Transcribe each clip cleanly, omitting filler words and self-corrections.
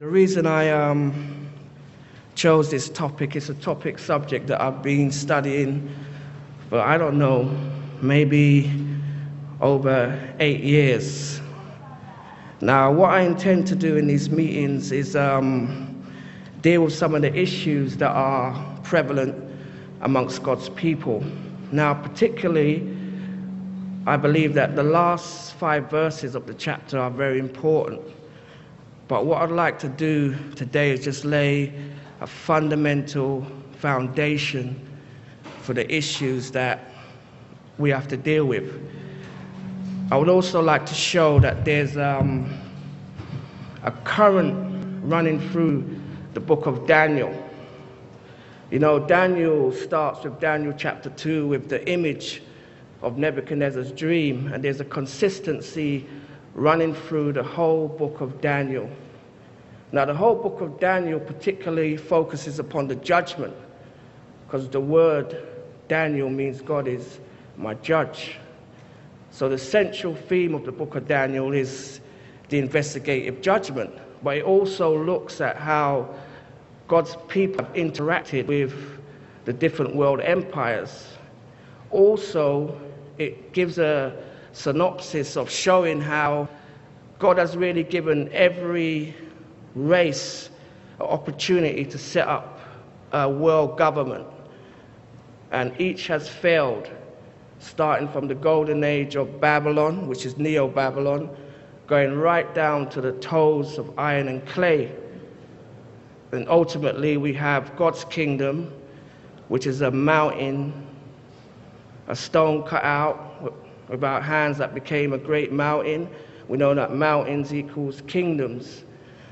The reason I chose this topic is a topic subject that I've been studying for, I don't know, maybe over 8 years. Now, what I intend to do in these meetings is deal with some of the issues that are prevalent amongst God's people. Now, particularly, I believe that the last 5 verses of the chapter are very important. But what I'd like to do today is just lay a fundamental foundation for the issues that we have to deal with. I would also like to show that there's a current running through the book of Daniel. You know, Daniel starts with Daniel chapter 2 with the image of Nebuchadnezzar's dream, and there's a consistency running through the whole book of Daniel. Now, the whole book of Daniel particularly focuses upon the judgment, because the word Daniel means God is my judge. So the central theme of the book of Daniel is the investigative judgment, but it also looks at how God's people have interacted with the different world empires. Also, it gives a synopsis of showing how God has really given every race an opportunity to set up a world government, and each has failed, starting from the golden age of Babylon, which is Neo-Babylon, going right down to the toes of iron and clay. And ultimately we have God's kingdom, which is a mountain, a stone cut out without hands that became a great mountain. We know that mountains equals kingdoms.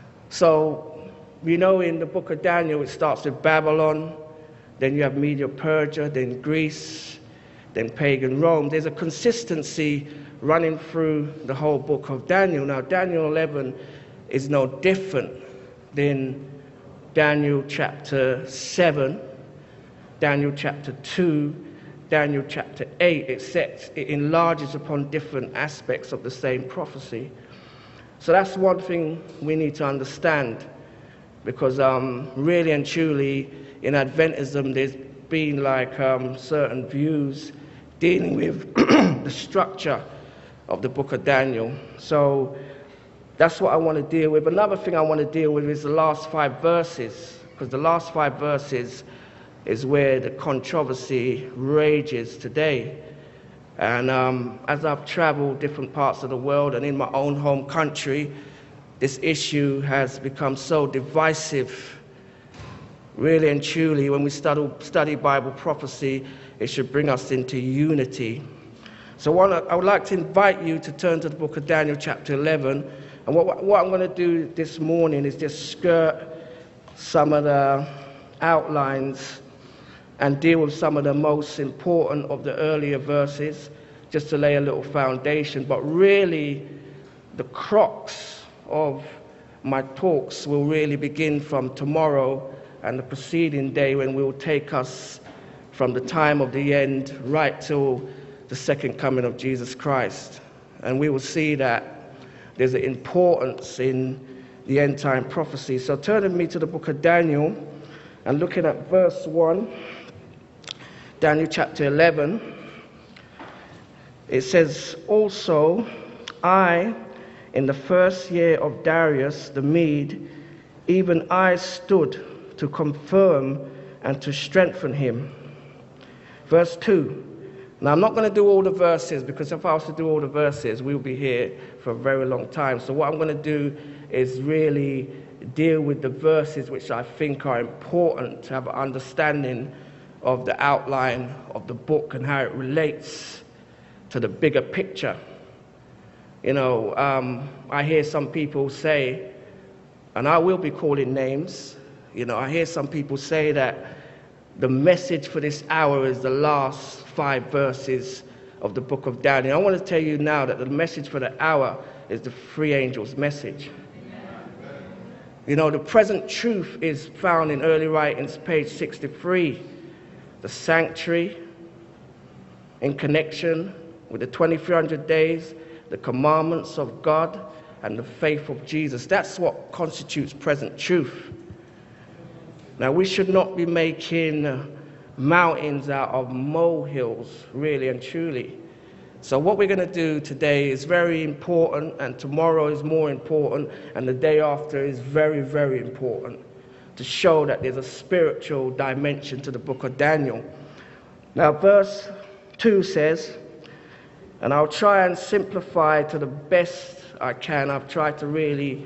So, you know, in the book of Daniel, it starts with Babylon, then you have Media-Persia, then Greece, then pagan Rome. There's a consistency running through the whole book of Daniel. Now, Daniel 11 is no different than Daniel chapter 7, Daniel chapter 2, Daniel chapter 8, except it enlarges upon different aspects of the same prophecy. So that's one thing we need to understand, because really and truly in Adventism there's been like certain views dealing with the structure of the book of Daniel. So that's what I want to deal with. Another thing I want to deal with is the last 5 verses, because the last 5 verses is where the controversy rages today. And as I've traveled different parts of the world and in my own home country, this issue has become so divisive. Really and truly, when we study Bible prophecy, it should bring us into unity. So I would like to invite you to turn to the book of Daniel chapter 11. And what I'm going to do this morning is just skirt some of the outlines and deal with some of the most important of the earlier verses, just to lay a little foundation. But really, the crux of my talks will really begin from tomorrow and the preceding day, when we will take us from the time of the end right till the second coming of Jesus Christ. And we will see that there's an importance in the end time prophecy. So turn with me to the book of Daniel and looking at verse 1. Daniel chapter 11, it says, "Also I, in the first year of Darius the Mede, even I stood to confirm and to strengthen him." Verse 2. Now, I'm not going to do all the verses, because if I was to do all the verses, we'll be here for a very long time. So what I'm going to do is really deal with the verses which I think are important to have an understanding of the outline of the book and how it relates to the bigger picture. You know, I hear some people say, and I will be calling names, you know, I hear some people say that the message for this hour is the last 5 verses of the book of Daniel. I want to tell you now that the message for the hour is the 3 angels' message. You know, the present truth is found in early writings, page 63. The sanctuary, in connection with the 2300 days, the commandments of God, and the faith of Jesus. That's what constitutes present truth. Now, we should not be making mountains out of molehills, really and truly. So what we're going to do today is very important, and tomorrow is more important, and the day after is very, very important, to show that there's a spiritual dimension to the book of Daniel. Now, verse 2 says, and I'll try and simplify to the best I can. I've tried to really,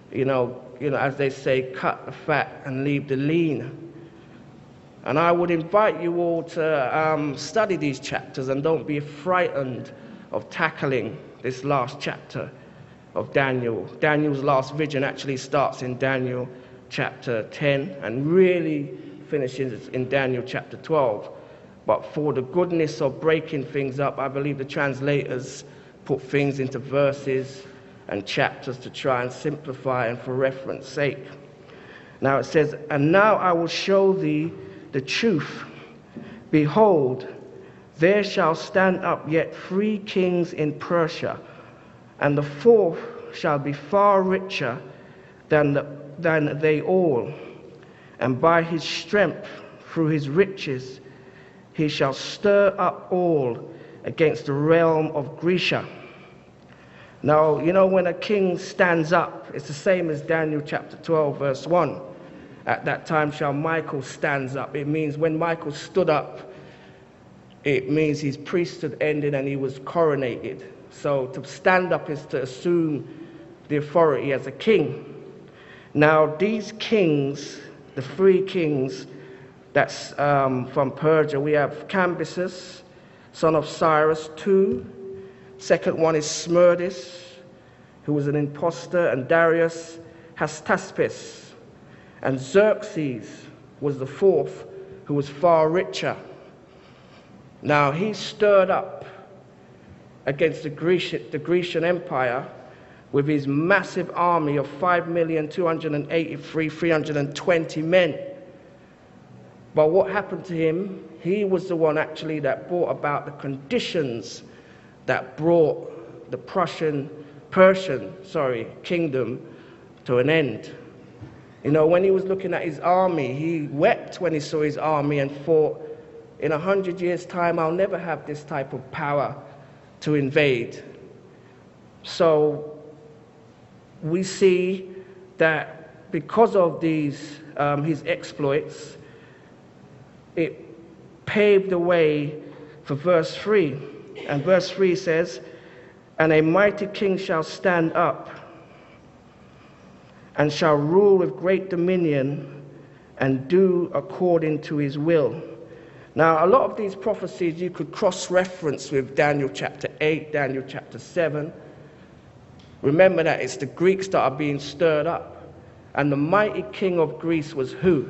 as they say, cut the fat and leave the lean. And I would invite you all to study these chapters and don't be frightened of tackling this last chapter of Daniel. Daniel's last vision actually starts in Daniel chapter 10 and really finishes in Daniel chapter 12. But for the goodness of breaking things up, I believe the translators put things into verses and chapters to try and simplify and for reference sake. Now it says, and now I will show thee the truth. Behold, there shall stand up yet 3 kings in Persia, and the 4th shall be far richer than they all. And by his strength, through his riches, he shall stir up all against the realm of Grecia. Now, when a king stands up, it's the same as Daniel chapter 12, verse 1. At that time shall Michael stands up. It means when Michael stood up, it means his priesthood ended and he was coronated. So to stand up is to assume the authority as a king. Now these kings, the 3 kings, that's from Persia, we have Cambyses, son of Cyrus, 2. Second one is Smerdis, who was an impostor, and Darius Hastaspes. And Xerxes was the 4th, who was far richer. Now he stirred up against the Grecian Empire with his massive army of 5,283,320 men. But what happened to him? He was the one actually that brought about the conditions that brought the Persian kingdom to an end. When he was looking at his army, he wept when he saw his army and thought, in 100 years' time, I'll never have this type of power to invade. So we see that because of these his exploits, it paved the way for verse 3. And verse 3 says, and a mighty king shall stand up and shall rule with great dominion and do according to his will. Now, a lot of these prophecies you could cross-reference with Daniel chapter 8, Daniel chapter 7. Remember that it's the Greeks that are being stirred up. And the mighty king of Greece was who?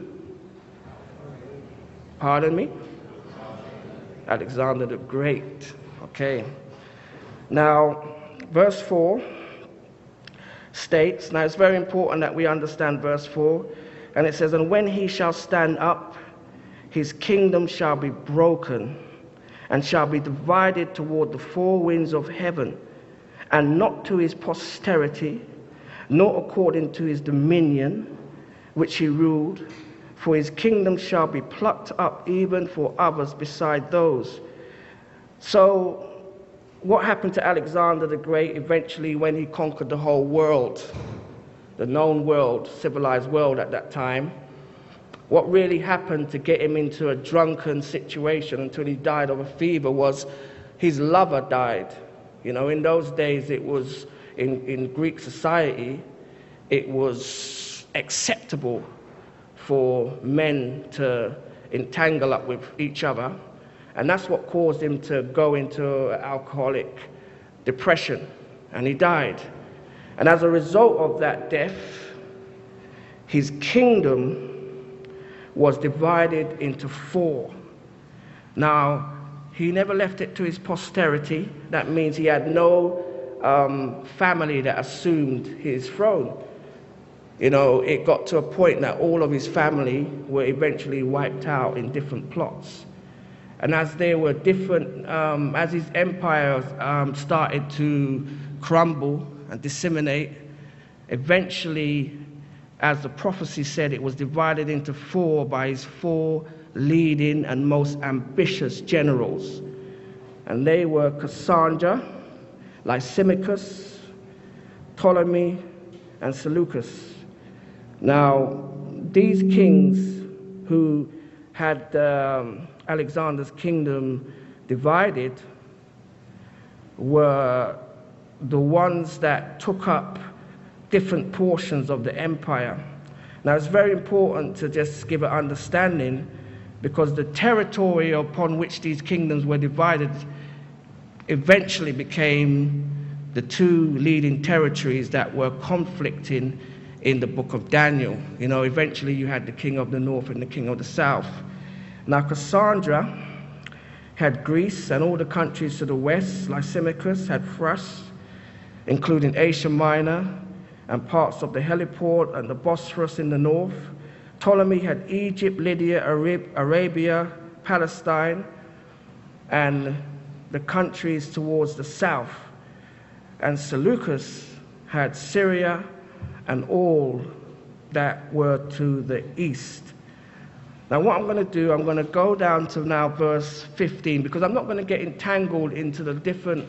Pardon me? Alexander the Great. Okay. Now, verse 4 states, now it's very important that we understand verse 4, and it says, and when he shall stand up, his kingdom shall be broken, and shall be divided toward the 4 winds of heaven, and not to his posterity, nor according to his dominion, which he ruled, for his kingdom shall be plucked up even for others beside those. So, what happened to Alexander the Great eventually when he conquered the whole world, the known world, civilized world at that time? What really happened to get him into a drunken situation until he died of a fever was his lover died. In those days it was, in Greek society, it was acceptable for men to entangle up with each other. And that's what caused him to go into alcoholic depression. And he died. And as a result of that death, his kingdom was divided into 4. Now, he never left it to his posterity. That means he had no family that assumed his throne. It got to a point that all of his family were eventually wiped out in different plots. And as there were different, as his empire started to crumble and disseminate. Eventually, as the prophecy said, it was divided into four by his four leading and most ambitious generals. And they were Cassandra, Lysimachus, Ptolemy, and Seleucus. Now, these kings who had Alexander's kingdom divided were the ones that took up different portions of the empire. Now, it's very important to just give an understanding, because the territory upon which these kingdoms were divided eventually became the two leading territories that were conflicting in the book of Daniel. You know, eventually you had the king of the north and the king of the south. Now, Cassandra had Greece and all the countries to the west. Lysimachus had Thrace, including Asia Minor and parts of the Heliport and the Bosphorus in the north. Ptolemy had Egypt, Lydia, Arabia, Palestine, and the countries towards the south. And Seleucus had Syria and all that were to the east. Now, what I'm going to do, I'm going to go down to now verse 15, because I'm not going to get entangled into the different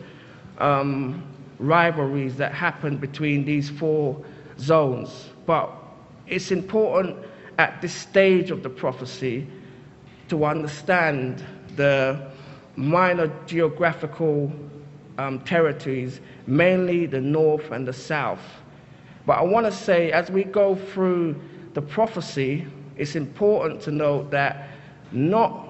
rivalries that happened between these four zones. But it's important at this stage of the prophecy to understand the minor geographical territories, mainly the north and the south. But I want to say, as we go through the prophecy, it's important to note that not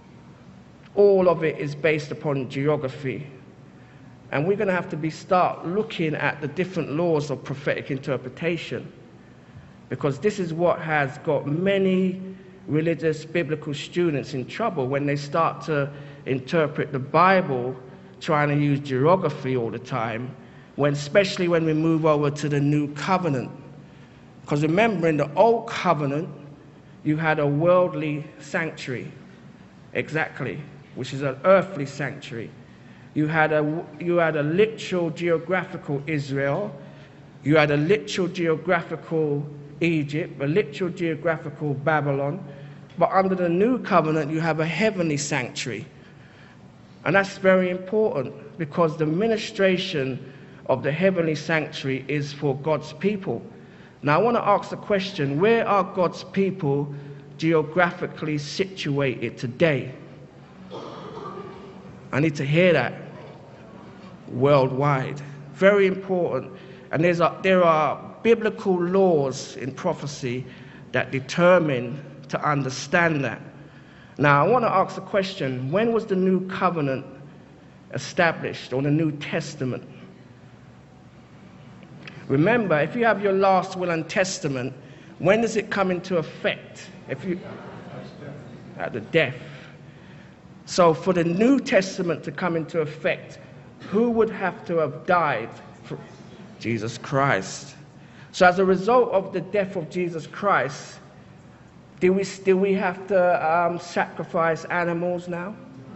all of it is based upon geography. And we're going to have to start looking at the different laws of prophetic interpretation, because this is what has got many religious biblical students in trouble when they start to interpret the Bible trying to use geography all the time, especially when we move over to the New Covenant. Because remember, in the Old Covenant, you had a worldly sanctuary, exactly, which is an earthly sanctuary. You had a literal geographical Israel, you had a literal geographical Egypt, a literal geographical Babylon, but under the New Covenant, you have a heavenly sanctuary. And that's very important, because the ministration of the heavenly sanctuary is for God's people. Now, I want to ask the question, where are God's people geographically situated today? I need to hear that. Worldwide. Very important. And there are biblical laws in prophecy that determine to understand that. Now, I want to ask the question, when was the New Covenant established, or the New Testament? Remember, if you have your last will and testament, when does it come into effect? At the death. So for the New Testament to come into effect, who would have to have died? Jesus Christ. So as a result of the death of Jesus Christ, do we have to sacrifice animals now?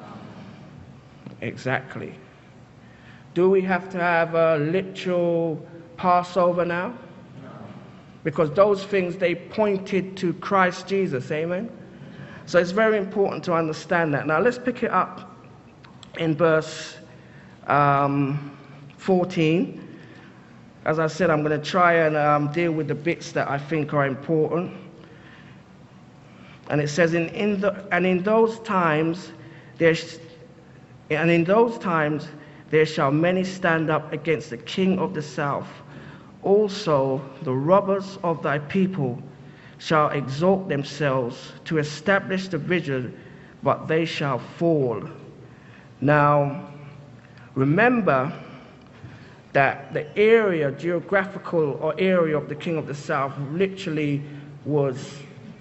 Exactly. Do we have to have a literal Passover now? Because those things, they pointed to Christ Jesus, amen? So it's very important to understand that. Now let's pick it up in verse 14. As I said, I'm going to try and deal with the bits that I think are important. And it says, in those times there shall many stand up against the king of the south. Also the robbers of thy people shall exalt themselves to establish the vision, but they shall fall. Now, remember that the geographical area of the king of the south literally was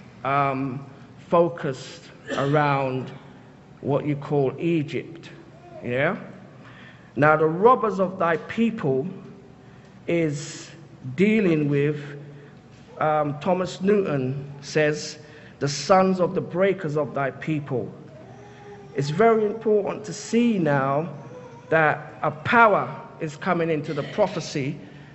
focused around what you call Egypt. Yeah? Now, the robbers of thy people is dealing with, Thomas Newton says, the sons of the breakers of thy people. It's very important to see now that a power is coming into the prophecy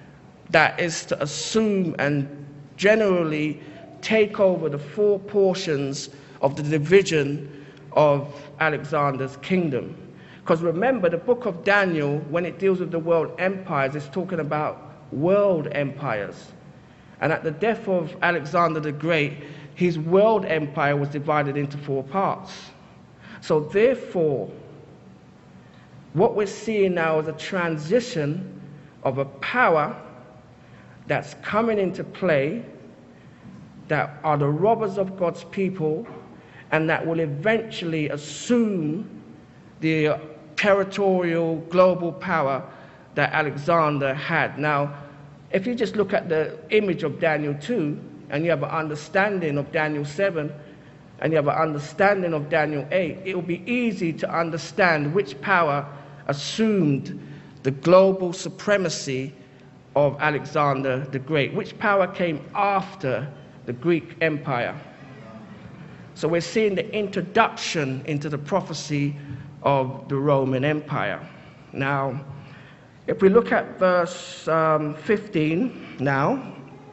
that is to assume and generally take over the four portions of the division of Alexander's kingdom. Because remember, the book of Daniel, when it deals with the world empires, it's talking about world empires. And at the death of Alexander the Great, his world empire was divided into four parts. So therefore, what we're seeing now is a transition of a power that's coming into play, that are the robbers of God's people, and that will eventually assume the territorial global power that Alexander had. Now, if you just look at the image of Daniel 2, and you have an understanding of Daniel 7, and you have an understanding of Daniel 8, it will be easy to understand which power assumed the global supremacy of Alexander the Great, which power came after the Greek Empire. So we're seeing the introduction into the prophecy of the Roman Empire. Now, if we look at verse 15 now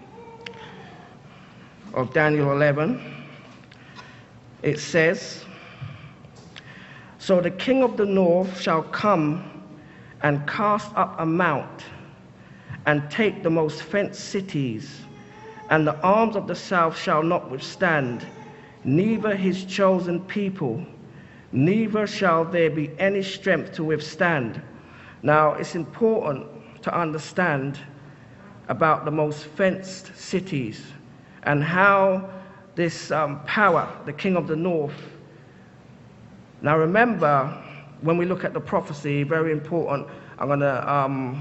of Daniel 11, it says, "So the king of the north shall come and cast up a mount and take the most fenced cities, and the arms of the south shall not withstand, neither his chosen people, neither shall there be any strength to withstand." Now, it's important to understand about the most fenced cities and how this power, the king of the north. Now, remember, when we look at the prophecy, very important, I'm going to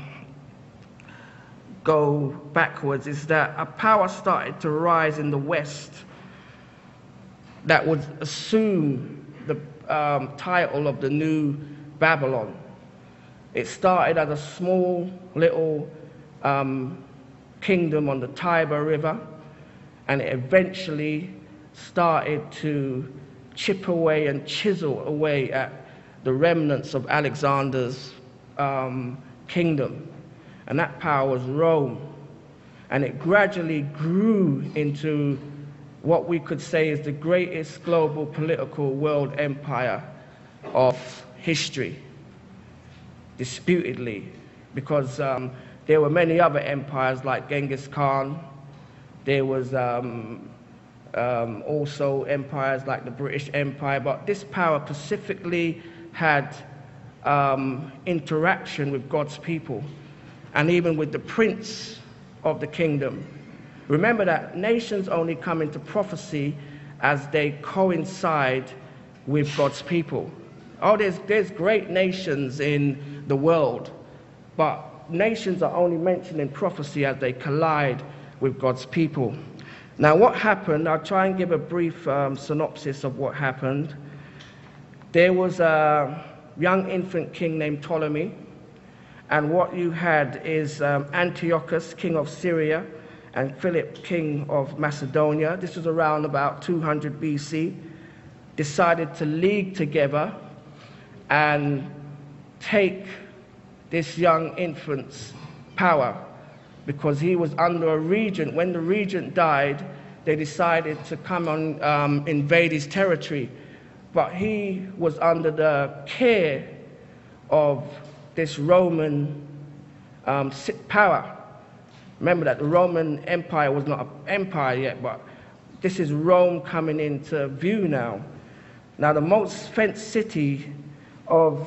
go backwards, is that a power started to rise in the west that would assume the title of the new Babylon. It started as a small little kingdom on the Tiber River, and it eventually started to chip away and chisel away at the remnants of Alexander's kingdom. And that power was Rome. And it gradually grew into what we could say is the greatest global political world empire of history, disputedly, because there were many other empires like Genghis Khan. There was also empires like the British Empire, but this power specifically had interaction with God's people, and even with the prince of the kingdom. Remember that nations only come into prophecy as they coincide with God's people. Oh, there's great nations in the world, but nations are only mentioned in prophecy as they collide with God's people. Now, what happened, I'll try and give a brief synopsis of what happened. There was a young infant king named Ptolemy, and what you had is Antiochus, king of Syria, and Philip, king of Macedonia. This was around about 200 BC, decided to league together and take this young infant's power, because he was under a regent. When the regent died, they decided to come and invade his territory, but he was under the care of this Roman power. Remember that the Roman Empire was not an empire yet, but this is Rome coming into view now. Now, the most fenced city of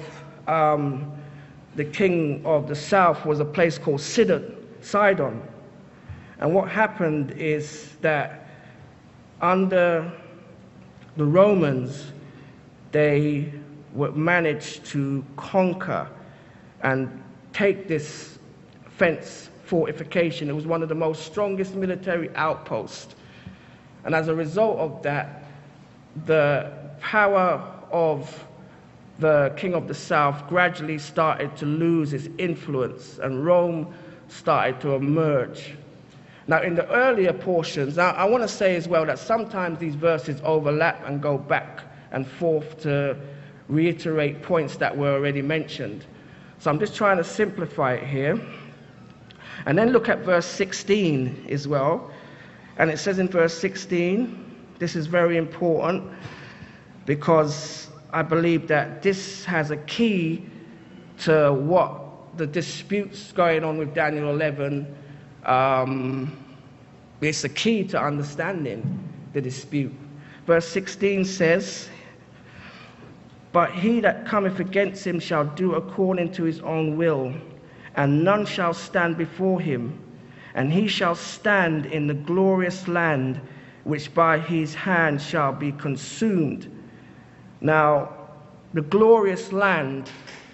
the king of the south was a place called Sidon. And what happened is that under the Romans, they managed to conquer and take this fence fortification. It was one of the most strongest military outposts. And as a result of that, the power of the king of the south gradually started to lose its influence, and Rome started to emerge. Now, in the earlier portions, now I want to say as well that sometimes these verses overlap and go back and forth to reiterate points that were already mentioned. So I'm just trying to simplify it here. And then look at verse 16 as well. And it says in verse 16, this is very important because I believe that this has a key to what the disputes going on with Daniel 11. It's a key to understanding the dispute. Verse 16 says, "But he that cometh against him shall do according to his own will, and none shall stand before him. And he shall stand in the glorious land, which by his hand shall be consumed." Now, the glorious land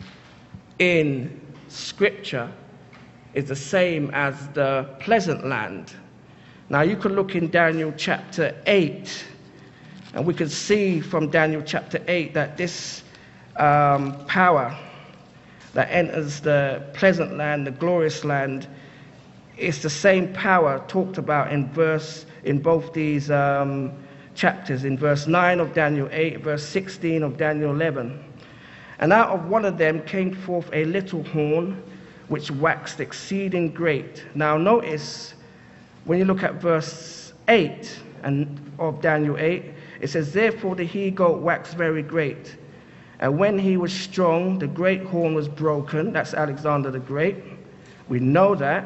in Scripture is the same as the pleasant land. Now, you can look in Daniel chapter 8, and we can see from Daniel chapter 8 that this power that enters the pleasant land, the glorious land, is the same power talked about in both these chapters, in verse 9 of Daniel 8, verse 16 of Daniel 11. "And out of one of them came forth a little horn, which waxed exceeding great." Now notice, when you look at verse 8 of Daniel 8, it says, "Therefore the he-goat waxed very great. And when he was strong, the great horn was broken." That's Alexander the Great. We know that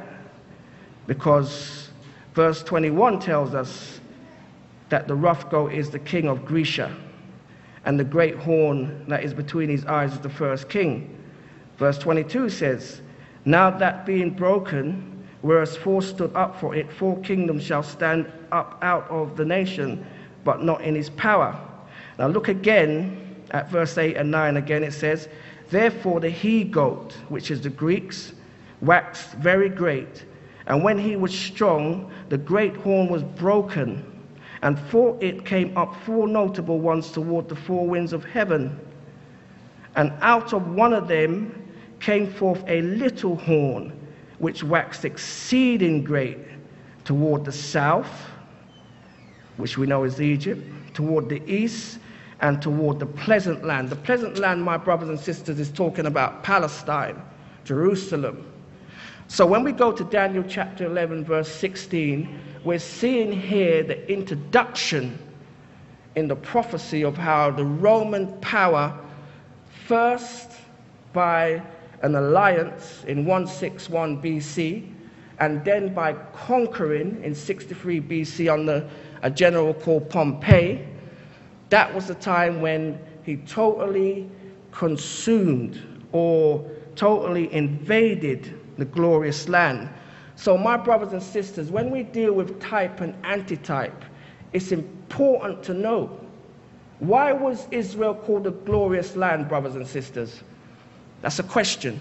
because verse 21 tells us that the rough goat is the king of Grecia, and the great horn that is between his eyes is the first king. Verse 22 says, "Now that being broken, whereas four stood up for it, 4 kingdoms shall stand up out of the nation, but not in his power." Now look again at verse 8 and 9 again. It says, "Therefore the he-goat," which is the Greeks, "waxed very great. And when he was strong, the great horn was broken. And for it came up 4 notable ones toward the 4 winds of heaven. And out of one of them came forth a little horn, which waxed exceeding great toward the south," which we know is Egypt, "toward the east, and toward the pleasant land." The pleasant land, my brothers and sisters, is talking about Palestine, Jerusalem. So when we go to Daniel chapter 11, verse 16, we're seeing here the introduction in the prophecy of how the Roman power, first by an alliance in 161 BC, and then by conquering in 63 BC under a general called Pompey. That was the time when he totally consumed or totally invaded the glorious land. So my brothers and sisters, when we deal with type and antitype, it's important to know, why was Israel called the glorious land, brothers and sisters? That's a question.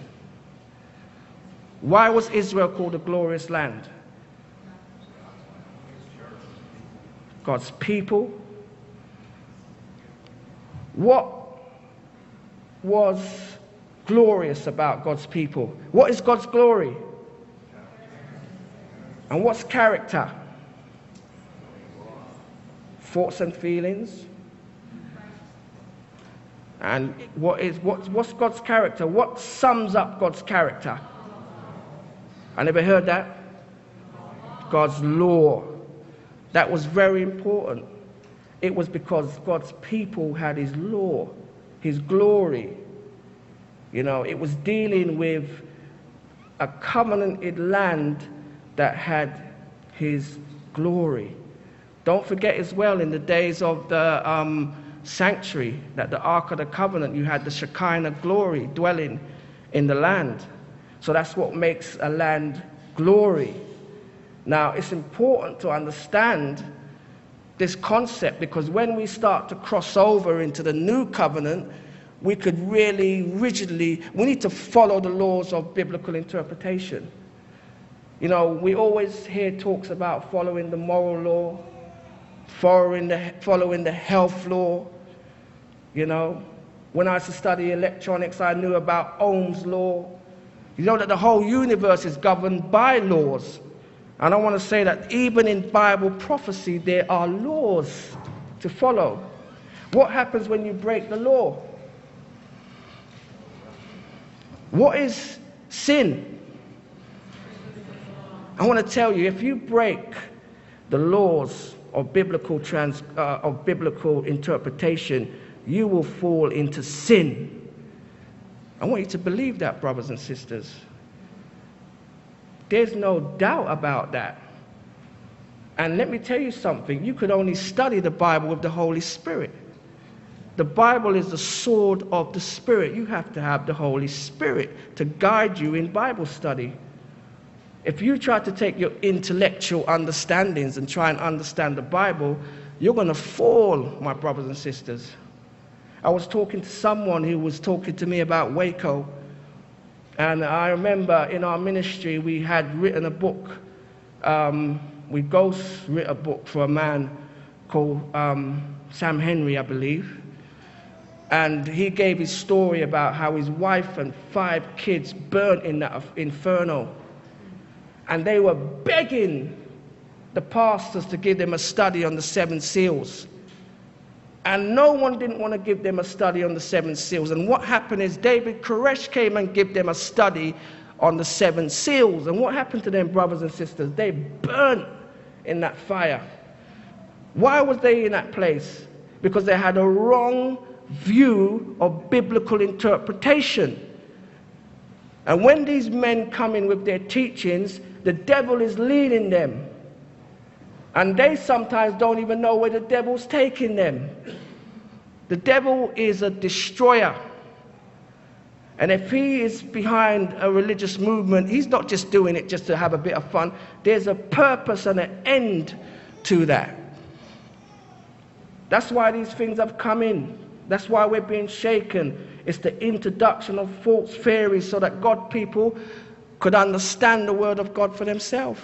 Why was Israel called the glorious land? God's people. What was glorious about God's people? What is God's glory? And what's character? Thoughts and feelings. And what's God's character? What sums up God's character? I never heard that. God's law. That was very important. It was because God's people had his law, his glory. You know, it was dealing with a covenanted land that had his glory. Don't forget as well, in the days of the sanctuary, that the Ark of the Covenant, you had the Shekinah glory dwelling in the land. So that's what makes a land glory. Now, it's important to understand this concept, because when we start to cross over into the new covenant, we could really rigidly, we need to follow the laws of biblical interpretation. You know, we always hear talks about following the moral law, following the health law. You know, when I used to study electronics, I knew about Ohm's law. You know that the whole universe is governed by laws. And I want to say that even in Bible prophecy, there are laws to follow. What happens when you break the law? What is sin? I want to tell you, if you break the laws of biblical interpretation, you will fall into sin. I want you to believe that, brothers and sisters. There's no doubt about that. And let me tell you something, you could only study the Bible with the Holy Spirit. The Bible is the sword of the Spirit. You have to have the Holy Spirit to guide you in Bible study. If you try to take your intellectual understandings and try and understand the Bible, you're going to fall, my brothers and sisters. I was talking to someone who was talking to me about Waco. And I remember in our ministry, we had written a book. We ghost-writ a book for a man called Sam Henry, I believe. And he gave his story about how his wife and 5 kids burnt in that inferno. And they were begging the pastors to give them a study on the 7 seals. And no one didn't want to give them a study on the 7 seals. And what happened is David Koresh came and gave them a study on the 7 seals. And what happened to them, brothers and sisters? They burnt in that fire. Why was they in that place? Because they had a wrong view of biblical interpretation. And when these men come in with their teachings, the devil is leading them. And they sometimes don't even know where the devil's taking them. The devil is a destroyer. And if he is behind a religious movement, he's not just doing it just to have a bit of fun. There's a purpose and an end to that. That's why these things have come in. That's why we're being shaken. It's the introduction of false theories so that God people could understand the word of God for themselves.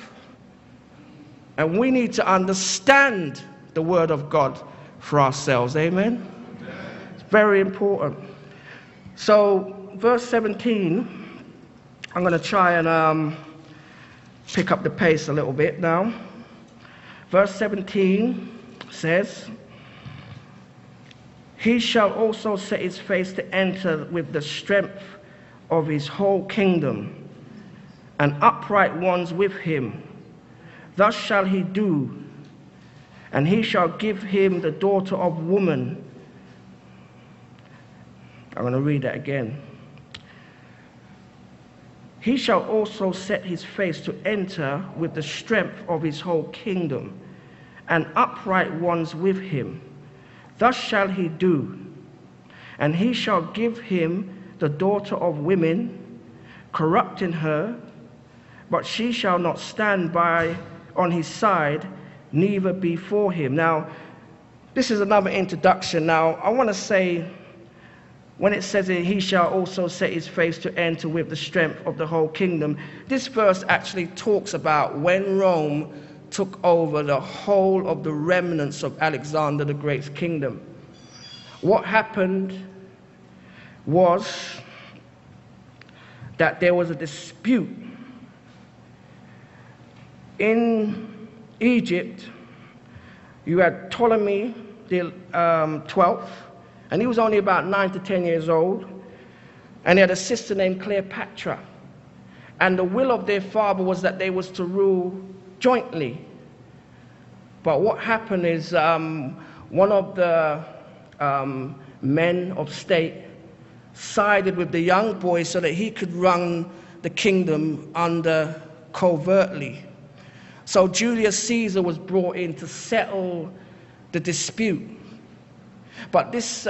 And we need to understand the word of God for ourselves. Amen? It's very important. So, verse 17, I'm going to try and pick up the pace a little bit now. Verse 17 says, he shall also set his face to enter with the strength of his whole kingdom, and upright ones with him. Thus shall he do, and he shall give him the daughter of woman. I'm going to read that again. He shall also set his face to enter with the strength of his whole kingdom, and upright ones with him. Thus shall he do, and he shall give him the daughter of women, corrupting her, but she shall not stand by on his side, neither before him. Now, this is another introduction. Now, I want to say, when it says he shall also set his face to enter with the strength of the whole kingdom, this verse actually talks about when Rome took over the whole of the remnants of Alexander the Great's kingdom. What happened was that there was a dispute in Egypt. You had Ptolemy the 12th, and he was only about 9 to 10 years old, and he had a sister named Cleopatra. And the will of their father was that they was to rule jointly. But what happened is one of the men of state sided with the young boy so that he could run the kingdom under covertly. So Julius Caesar was brought in to settle the dispute. But this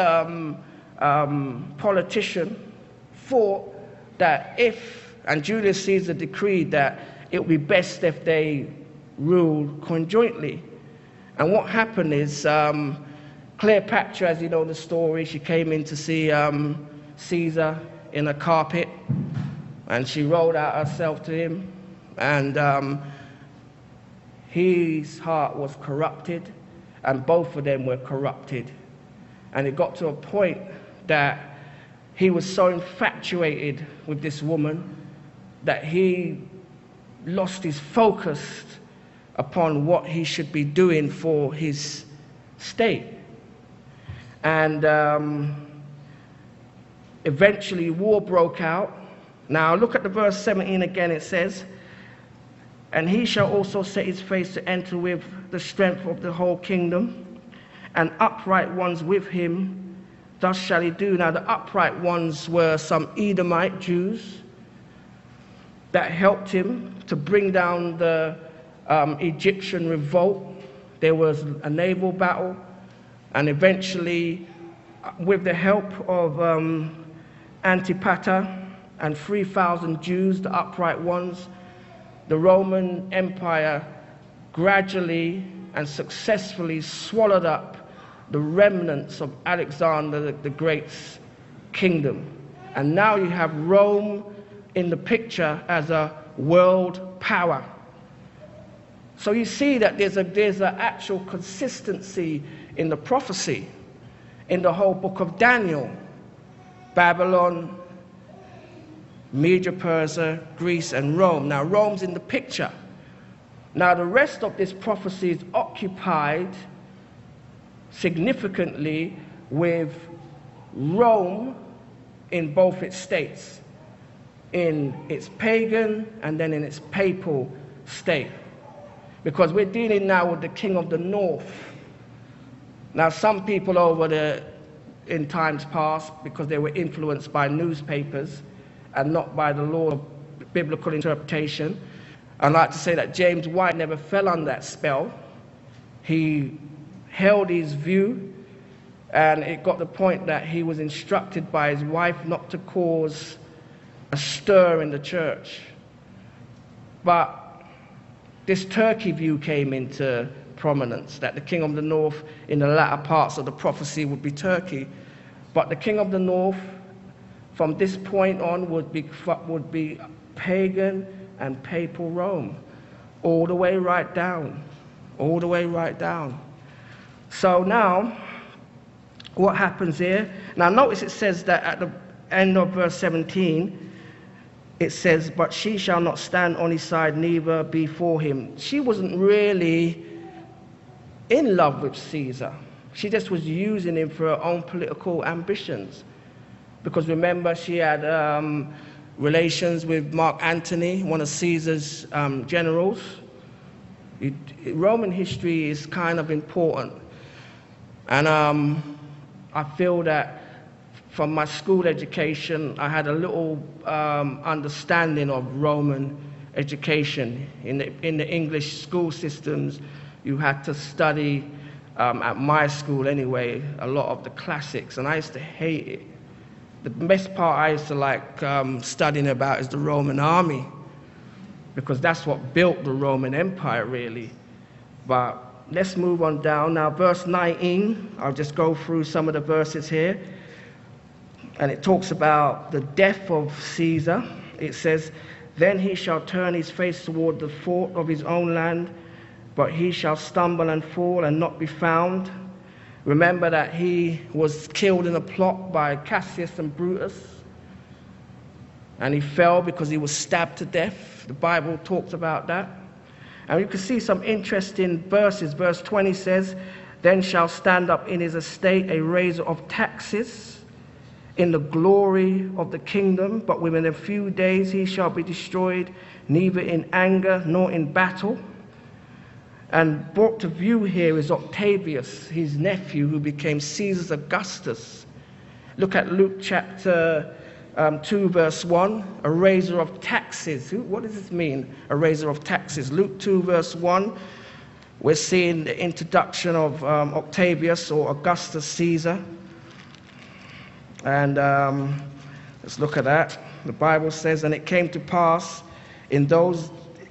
politician thought that and Julius Caesar decreed that it would be best if they ruled conjointly. And what happened is Cleopatra, as you know the story, she came in to see Caesar in a carpet, and she rolled out herself to him, and his heart was corrupted, and both of them were corrupted. And it got to a point that he was so infatuated with this woman that he lost his focus upon what he should be doing for his state. And eventually war broke out. Now look at the verse 17 again. It says, And he shall also set his face to enter with the strength of the whole kingdom, and upright ones with him. Thus shall he do. Now the upright ones were some Edomite Jews that helped him to bring down the Egyptian revolt. There was a naval battle, and eventually, with the help of Antipater and 3,000 Jews, the upright ones, the Roman Empire gradually and successfully swallowed up the remnants of Alexander the Great's kingdom. And now you have Rome in the picture as a world power. So you see that there's an actual consistency in the prophecy in the whole book of Daniel. Babylon, Medo-Persia, Greece, and Rome. Now Rome's in the picture. Now the rest of this prophecy is occupied significantly with Rome in both its states, in its pagan and then in its papal state. Because we're dealing now with the king of the north. Now some people in times past, because they were influenced by newspapers and not by the law of biblical interpretation, I'd like to say that James White never fell under that spell. He held his view, and it got the point that he was instructed by his wife not to cause a stir in the church. But this Turkey view came into prominence, that the king of the north in the latter parts of the prophecy would be Turkey. But the king of the north from this point on would be pagan and papal Rome, all the way right down. So now, what happens here? Now notice it says that at the end of verse 17, it says, but she shall not stand on his side, neither before him. She wasn't really in love with Caesar. She just was using him for her own political ambitions. Because remember, she had relations with Mark Antony, one of Caesar's generals. Roman history is kind of important. And I feel that from my school education, I had a little understanding of Roman education. In the English school systems, you had to study, at my school anyway, a lot of the classics, and I used to hate it. The best part I used to like studying about is the Roman army, because that's what built the Roman Empire, really. But let's move on down. Now, verse 19, I'll just go through some of the verses here. And it talks about the death of Caesar. It says, then he shall turn his face toward the fort of his own land, but he shall stumble and fall and not be found. Remember that he was killed in a plot by Cassius and Brutus, and he fell because he was stabbed to death. The Bible talks about that. And you can see some interesting verses. Verse 20 says, then shall stand up in his estate a raiser of taxes in the glory of the kingdom, but within a few days he shall be destroyed, neither in anger nor in battle. And brought to view here is Octavius, his nephew, who became Caesar Augustus. Look at Luke chapter 2, verse 1, a raiser of taxes. What does this mean, a raiser of taxes? Luke 2, verse 1, we're seeing the introduction of Octavius, or Augustus Caesar. And let's look at that. The Bible says, and it came to pass in those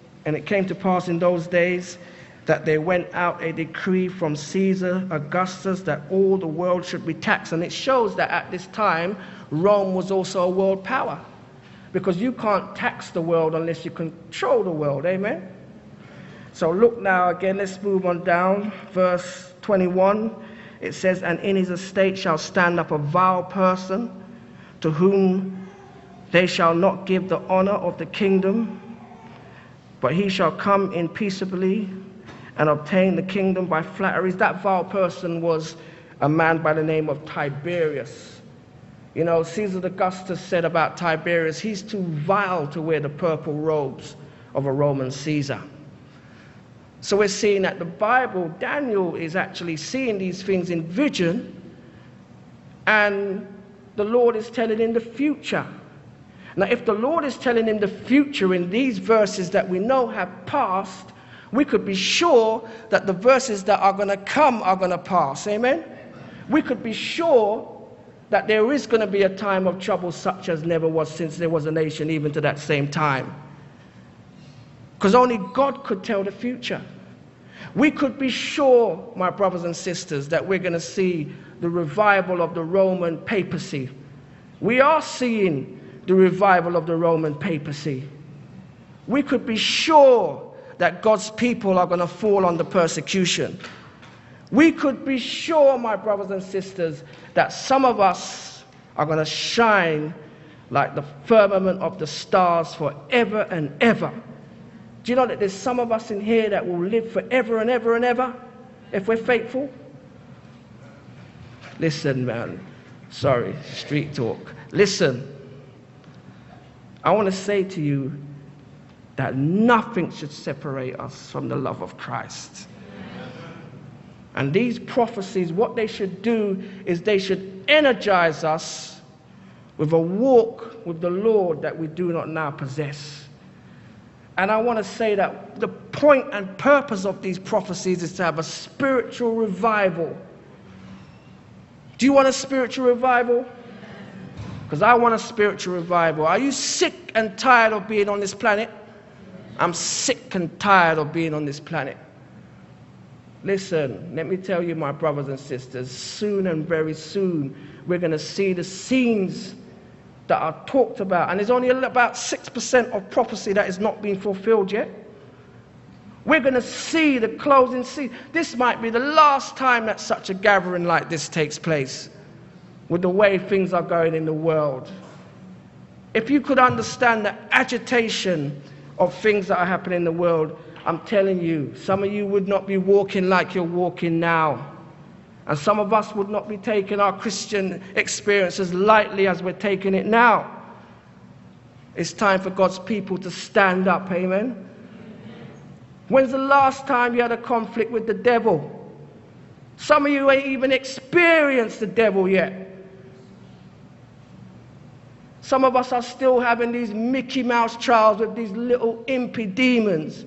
days that there went out a decree from Caesar Augustus that all the world should be taxed. And it shows that at this time, Rome was also a world power, because you can't tax the world unless you control the world. Amen? So look now again, let's move on down. Verse 21. It says, and in his estate shall stand up a vile person, to whom they shall not give the honor of the kingdom, but he shall come in peaceably and obtain the kingdom by flatteries. That vile person was a man by the name of Tiberius. You know, Caesar Augustus said about Tiberius, he's too vile to wear the purple robes of a Roman Caesar. So we're seeing that the Bible, Daniel is actually seeing these things in vision, and the Lord is telling him the future. Now, if the Lord is telling him the future in these verses that we know have passed, we could be sure that the verses that are going to come are going to pass. Amen? We could be sure that there is going to be a time of trouble such as never was since there was a nation, even to that same time. Because only God could tell the future. We could be sure, my brothers and sisters, that we're going to see the revival of the Roman papacy. We are seeing the revival of the Roman papacy. We could be sure that God's people are going to fall under persecution. We could be sure, my brothers and sisters, that some of us are going to shine like the firmament of the stars forever and ever. Do you know that there's some of us in here that will live forever and ever and ever if we're faithful? Listen, man. Sorry, street talk. Listen. I want to say to you that nothing should separate us from the love of Christ. And these prophecies, what they should do is they should energize us with a walk with the Lord that we do not now possess. And I want to say that the point and purpose of these prophecies is to have a spiritual revival. Do you want a spiritual revival? Because I want a spiritual revival. Are you sick and tired of being on this planet? I'm sick and tired of being on this planet. Listen, let me tell you, my brothers and sisters, soon and very soon, we're going to see the scenes that are talked about. And there's only about 6% of prophecy that is not being fulfilled yet. We're going to see the closing scene. This might be the last time that such a gathering like this takes place, with the way things are going in the world. If you could understand the agitation of things that are happening in the world, I'm telling you, some of you would not be walking like you're walking now. And some of us would not be taking our Christian experience as lightly as we're taking it now. It's time for God's people to stand up, amen? When's the last time you had a conflict with the devil? Some of you ain't even experienced the devil yet. Some of us are still having these Mickey Mouse trials with these little impy demons.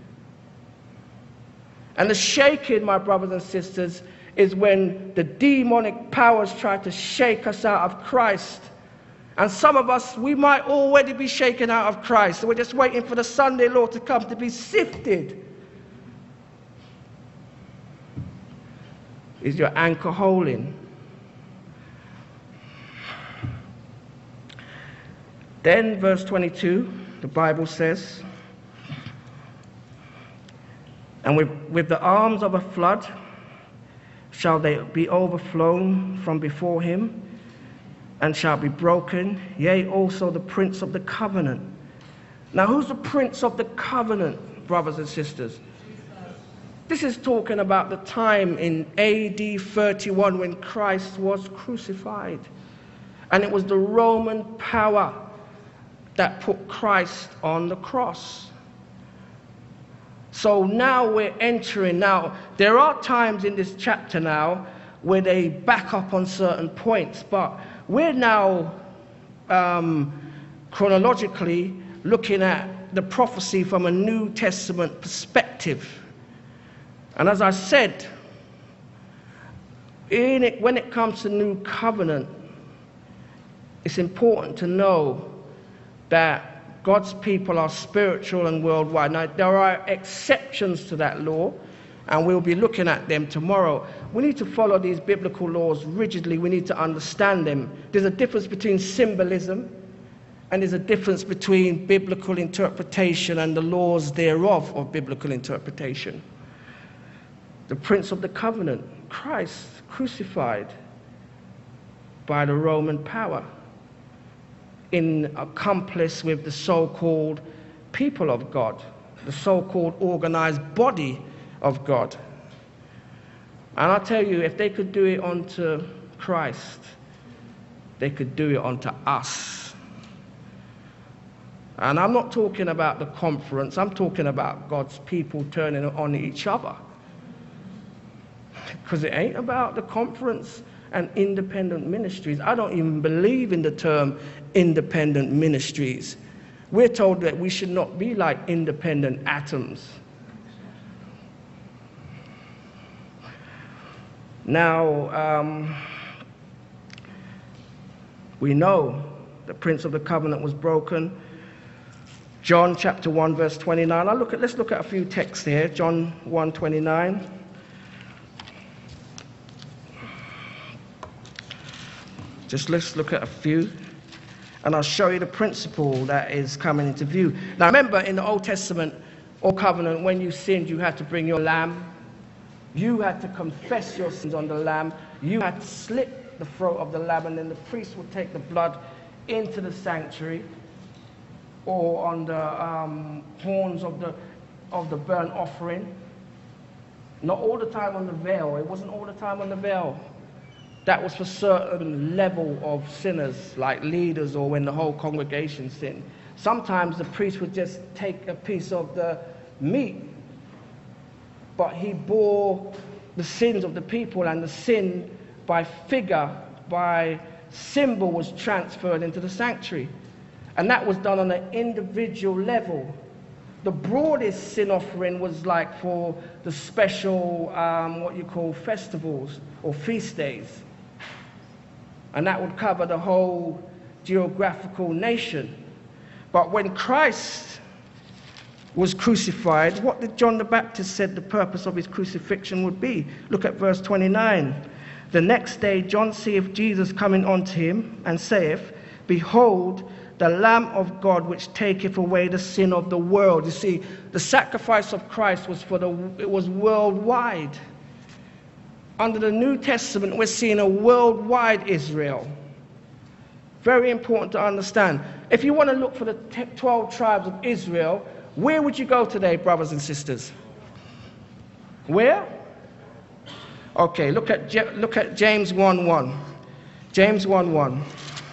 And the shaking, my brothers and sisters, is when the demonic powers try to shake us out of Christ. And some of us, we might already be shaken out of Christ. So we're just waiting for the Sunday law to come to be sifted. Is your anchor holding? Then, verse 22, the Bible says, and with the arms of a flood shall they be overflown from before him, and shall be broken, yea, also the prince of the covenant. Now, who's the prince of the covenant, brothers and sisters? This is talking about the time in AD 31 when Christ was crucified. And it was the Roman power that put Christ on the cross. So now we're entering. Now, there are times in this chapter now where they back up on certain points, but we're now chronologically looking at the prophecy from a New Testament perspective. And as I said, when it comes to New Covenant, it's important to know that God's people are spiritual and worldwide. Now, there are exceptions to that law, and we'll be looking at them tomorrow. We need to follow these biblical laws rigidly. We need to understand them. There's a difference between symbolism, and there's a difference between biblical interpretation and the laws thereof of biblical interpretation. The Prince of the Covenant, Christ, crucified by the Roman power, in accomplice with the so-called people of God, the so-called organized body of God. And I'll tell you, if they could do it unto Christ, they could do it unto us. And I'm not talking about the conference, I'm talking about God's people turning on each other. Because it ain't about the conference and independent ministries. I don't even believe in the term independent ministries. We're told that we should not be like independent atoms. Now, we know the Prince of the Covenant was broken. John chapter 1 verse 29. Let's look at a few texts here. John 1:29. Let's look at a few, and I'll show you the principle that is coming into view. Now remember, in the Old Testament or covenant, when you sinned, you had to bring your lamb. You had to confess your sins on the lamb. You had to slit the throat of the lamb, and then the priest would take the blood into the sanctuary or on the horns of the burnt offering. Not all the time on the veil. It wasn't all the time on the veil. That was for certain level of sinners, like leaders or when the whole congregation sinned. Sometimes the priest would just take a piece of the meat, but he bore the sins of the people, and the sin by figure, by symbol, was transferred into the sanctuary. And that was done on an individual level. The broadest sin offering was like for the special, what you call festivals or feast days. And that would cover the whole geographical nation. But when Christ was crucified, what did John the Baptist said the purpose of his crucifixion would be? Look at verse 29. The next day John seeth Jesus coming unto him, and saith, Behold, the Lamb of God, which taketh away the sin of the world. You see, the sacrifice of Christ was it was worldwide. Under the New Testament, we're seeing a worldwide Israel. Very important to understand. If you want to look for the 12 tribes of Israel, where would you go today, brothers and sisters? Where? Okay, look at James 1:1. James 1:1.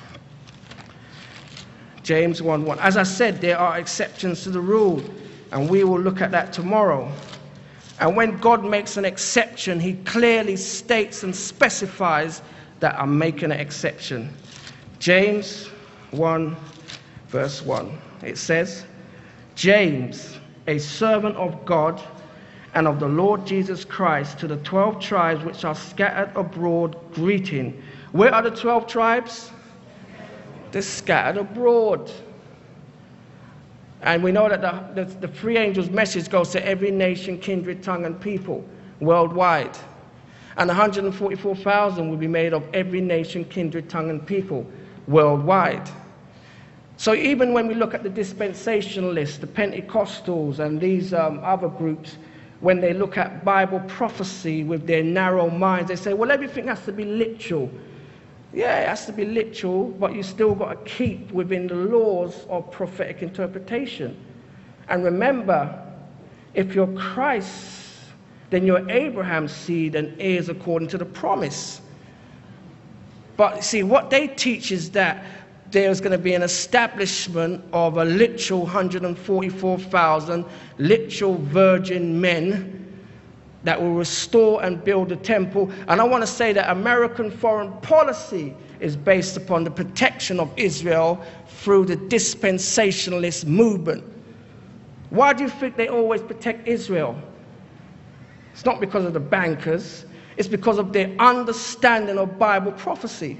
James 1:1. As I said, there are exceptions to the rule, and we will look at that tomorrow. And when God makes an exception, he clearly states and specifies that I'm making an exception. James 1 verse 1. It says, James, a servant of God and of the Lord Jesus Christ, to the 12 tribes which are scattered abroad, greeting. Where are the 12 tribes? They're scattered abroad. And we know that the three angels' message goes to every nation, kindred, tongue, and people worldwide. And 144,000 will be made of every nation, kindred, tongue, and people worldwide. So even when we look at the dispensationalists, the Pentecostals, and these other groups, when they look at Bible prophecy with their narrow minds, they say, well, everything has to be literal. Yeah, it has to be literal, but you still got to keep within the laws of prophetic interpretation. And remember, if you're Christ, then you're Abraham's seed and heirs according to the promise. But see, what they teach is that there's going to be an establishment of a literal 144,000 literal virgin men that will restore and build the temple. And I want to say that American foreign policy is based upon the protection of Israel through the dispensationalist movement. Why do you think they always protect Israel? It's not because of the bankers. It's because of their understanding of Bible prophecy.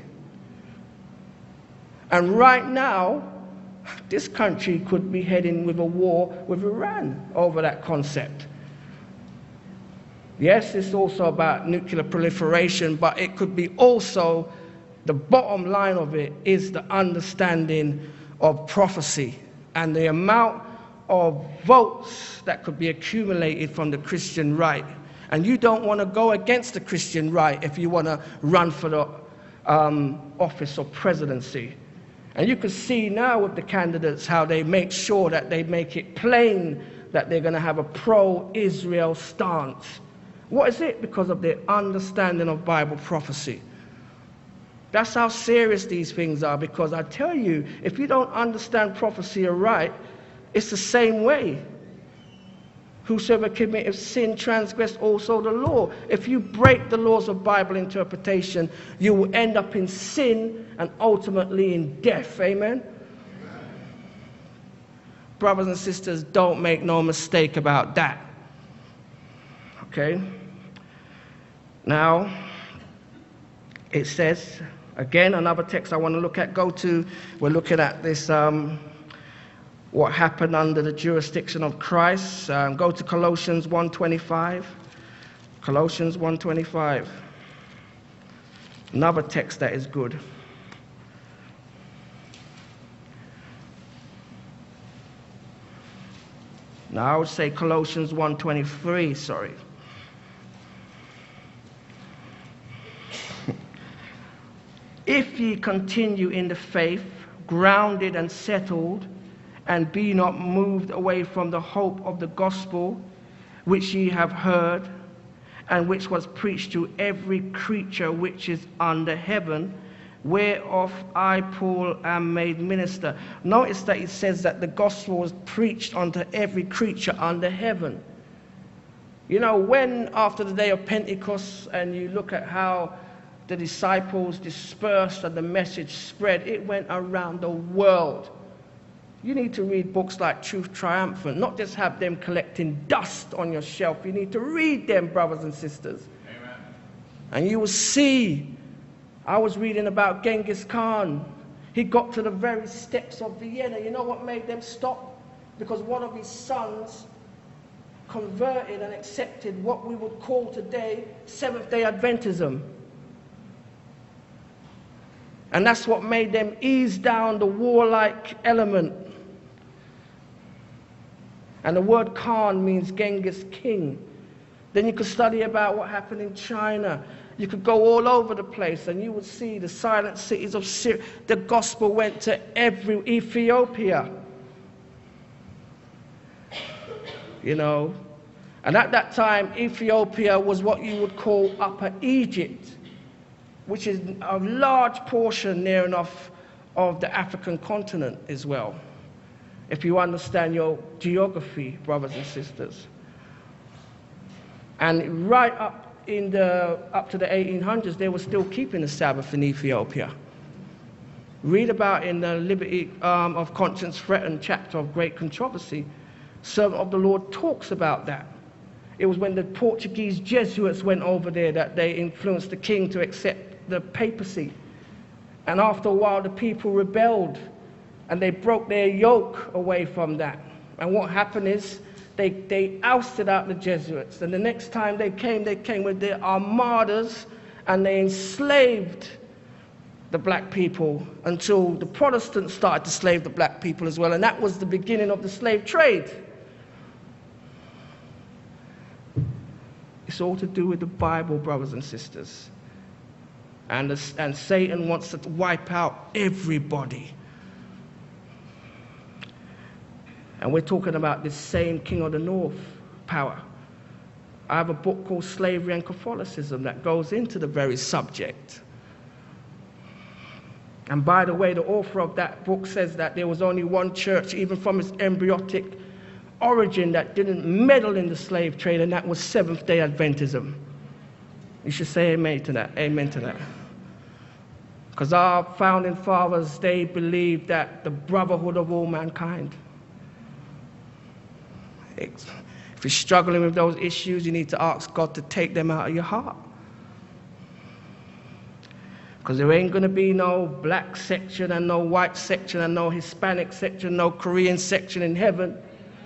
And right now, this country could be heading with a war with Iran over that concept. Yes, it's also about nuclear proliferation, but it could be also, the bottom line of it is the understanding of prophecy and the amount of votes that could be accumulated from the Christian right. And you don't want to go against the Christian right if you want to run for the office of presidency. And you can see now with the candidates how they make sure that they make it plain that they're going to have a pro-Israel stance. What is it? Because of their understanding of Bible prophecy. That's how serious these things are, because I tell you, if you don't understand prophecy aright, it's the same way. Whosoever committeth sin transgressed also the law. If you break the laws of Bible interpretation, you will end up in sin and ultimately in death. Amen? Brothers and sisters, don't make no mistake about that. Okay? Now, it says, again, another text I want to look at. We're looking at this, what happened under the jurisdiction of Christ. Go to Colossians 1:25. Colossians 1:25. Another text that is good. Now I would say Colossians 1:23, sorry. If ye continue in the faith, grounded and settled, and be not moved away from the hope of the gospel, which ye have heard, and which was preached to every creature which is under heaven, whereof I, Paul, am made minister. Notice that it says that the gospel was preached unto every creature under heaven. You know, when after the day of Pentecost, and you look at how the disciples dispersed and the message spread, it went around the world. You need to read books like Truth Triumphant, not just have them collecting dust on your shelf. You need to read them, brothers and sisters. Amen. And you will see. I was reading about Genghis Khan. He got to the very steps of Vienna. You know what made them stop? Because one of his sons converted and accepted what we would call today Seventh-day Adventism. And that's what made them ease down the warlike element. And the word Khan means Genghis king. Then you could study about what happened in China. You could go all over the place and you would see the silent cities of Syria. The gospel went to every Ethiopia. You know. And at that time, Ethiopia was what you would call Upper Egypt, which is a large portion near enough of the African continent as well, if you understand your geography, brothers and sisters. And right up to the 1800s, they were still keeping the Sabbath in Ethiopia. Read about in the Liberty of Conscience Threatened chapter of Great Controversy. Servant of the Lord talks about that. It was when the Portuguese Jesuits went over there that they influenced the king to accept the papacy. And after a while, the people rebelled and they broke their yoke away from that. And what happened is they ousted out the Jesuits. And the next time they came with their armadas and they enslaved the black people until the Protestants started to slave the black people as well. And that was the beginning of the slave trade. It's all to do with the Bible, brothers and sisters. And Satan wants to wipe out everybody. And we're talking about this same King of the North power. I have a book called Slavery and Catholicism that goes into the very subject. And by the way, the author of that book says that there was only one church, even from its embryonic origin, that didn't meddle in the slave trade, and that was Seventh-day Adventism. You should say amen to that. Amen to that. Because our founding fathers, they believed that the brotherhood of all mankind. If you're struggling with those issues, you need to ask God to take them out of your heart. Because there ain't going to be no black section and no white section and no Hispanic section, no Korean section in heaven.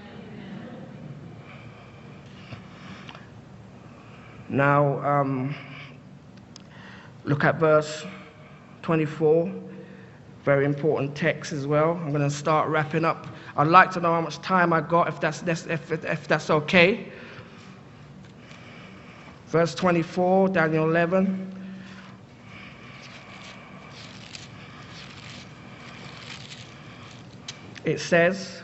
Now, look at verse 24. Very important text as well. I'm going to start wrapping up. I'd like to know how much time I got, if that's okay. Verse 24, Daniel 11. It says,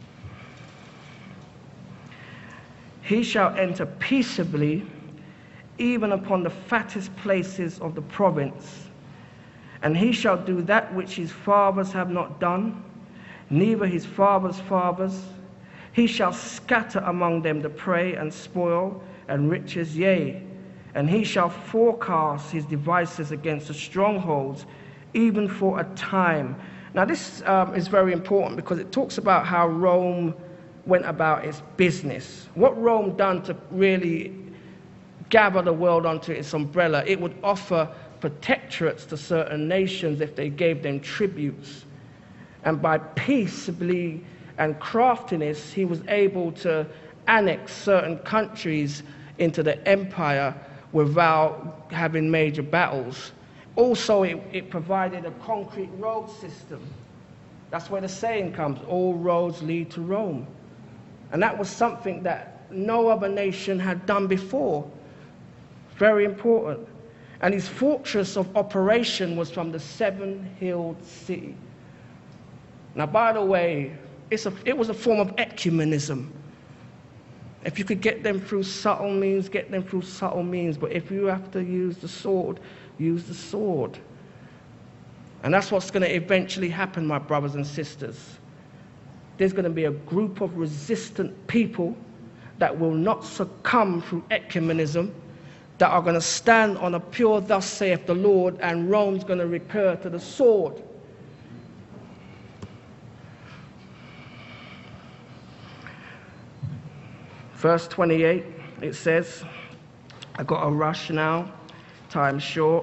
"He shall enter peaceably even upon the fattest places of the province. And he shall do that which his fathers have not done, neither his fathers' fathers. He shall scatter among them the prey and spoil and riches, yea, and he shall forecast his devices against the strongholds, even for a time. Now this is very important because it talks about how Rome went about its business. What Rome done to really gather the world onto its umbrella, it would offer protectorates to certain nations if they gave them tributes. And by peaceably and craftiness, he was able to annex certain countries into the empire without having major battles. Also, it provided a concrete road system. That's where the saying comes, all roads lead to Rome. And that was something that no other nation had done before. Very important. And his fortress of operation was from the seven-hilled city. Now, by the way, it was a form of ecumenism. If you could get them through subtle means, get them through subtle means. But if you have to use the sword, use the sword. And that's what's going to eventually happen, my brothers and sisters. There's going to be a group of resistant people that will not succumb through ecumenism, that are going to stand on a pure thus saith the Lord, and Rome's going to recur to the sword. Verse 28, it says, I got a rush now, time's short.